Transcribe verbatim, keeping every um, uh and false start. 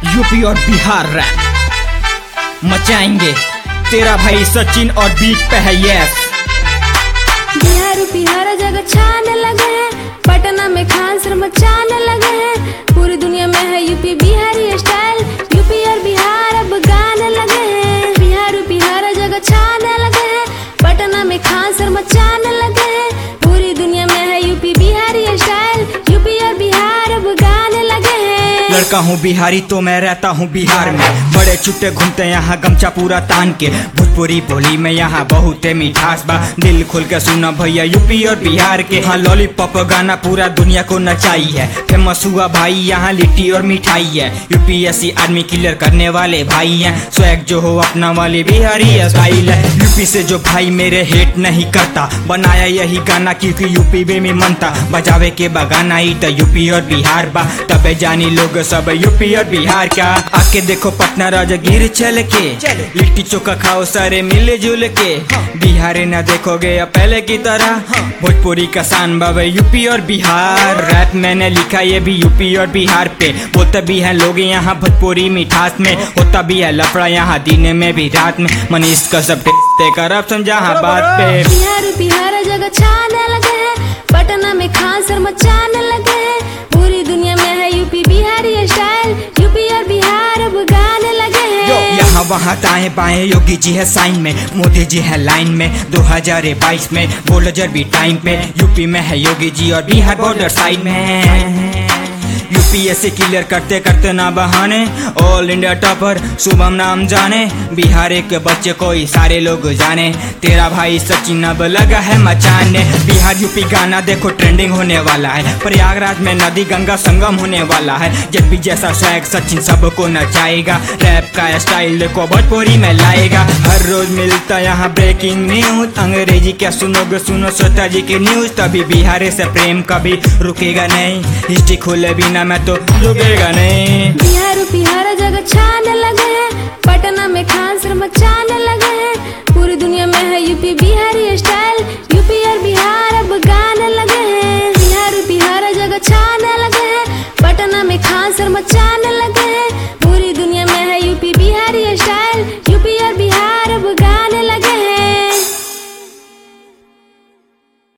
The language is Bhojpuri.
यूपी और बिहार रैप मचाएंगे। तेरा भाई सचिन और बीट पे है यस। बिहार बिहार जगह छाने लगे हैं, पटना में खान सर मचाने लगे हैं। पूरी दुनिया में है यूपी बिहारी स्टाइल, यूपी और बिहार अब गाने लगे हैं। बिहार बिहार जगह छाने लगे हैं, पटना में खान सर मचाने लगे हैं। पूरी दुनिया में है यूपी बिहारी स्टाइल, यूपी और बिहार अब गाने लगे हैं। लड़का हूँ बिहारी तो मैं रहता हूँ बिहार में, बड़े छुट्टे घूमते यहाँ गमछा पूरा तान के। भोजपुरी बोली में यहाँ बहुत है मिठास बा, दिल खोल के सुना भैया यूपी और बिहार के। हाँ लॉलीपॉप गाना पूरा दुनिया को नचाई है, फेमस हुआ भाई यहाँ लिट्टी और मिठाई है। यूपीएससी आर्मी क्लियर करने वाले भाई हैं, स्वैग जो हो अपना वाले बिहारी स्टाइल है। यूपी से जो भाई मेरे हेट नहीं करता, बनाया यही गाना क्योंकि यूपी में मी मनता। बजावे के बगाना ही तो यूपी और बिहार बा, तबे जानी लोग सब यूपी और बिहार का। आके देखो पटना राजगीर चल के, लिट्टी चोखा खाओ सारे मिले जुल के। बिहारी न देखोगे या पहले की तरह, भोजपुरी का शान बाबा यूपी और बिहार। रैप मैंने लिखा ये भी यूपी और बिहार पे, बोलते भी हैं लोग यहाँ भोजपुरी मिठास में। होता भी है लफड़ा यहाँ दिन में भी रात में, मनीष का सब करप्शन जहाँ बात पे। बिहार बिहार जगह छाने लगे हैं, पटना में खान सर मचाने लगे हैं। पूरी दुनिया में है यूपी बिहारी स्टाइल, यूपी और बिहार अब गाने लगे हैं। यहाँ वहाँ दाएं बाएं योगी जी है साइन में, मोदी जी है लाइन में। दो हजार बाईस में बोलजर भी टाइम पे, यूपी में है योगी जी और बिहार बॉर्डर साइड में। यूपीएससी क्लियर करते करते ना बहाने, ऑल इंडिया टॉपर शुभम नाम जाने। बिहार के बच्चे को ही सारे लोग जाने, तेरा भाई सचिन अब लगा है मचाने। बिहार यूपी गाना देखो ट्रेंडिंग होने वाला है, प्रयागराज में नदी गंगा संगम होने वाला है। जब भी जैसा स्वैग सचिन सबको नचाएगा, रैप का स्टाइल देखो भोजपुरी में लाएगा। हर रोज मिलता यहाँ ब्रेकिंग न्यूज, अंग्रेजी क्या सुनोगे सुनो श्रोता जी की न्यूज। तभी बिहार से प्रेम कभी रुकेगा नहीं, हिस्ट्री खोले बिना मैं तो रुकेगा नहीं। बिहार बिहार जगह छाने लगे हैं, पटना में खान सर मचाने लगे हैं। पूरी दुनिया में है यूपी बिहारी स्टाइल, यूपी और बिहार अब गाने लगे हैं। बिहार बिहार जगह छाने लगे हैं, पटना में खान सर मचा